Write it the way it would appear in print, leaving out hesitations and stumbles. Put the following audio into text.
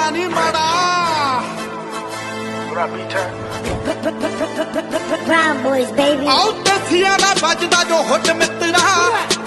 ਮਾੜਾ ਨੀ ਮਾੜਾ Brown boys, baby. ਆਉ ਦਸੀਆਂ ਦਾ ਵੱਜਦਾ ਜੋ ਹੁੱਟ ਮਿੱਤਰਾ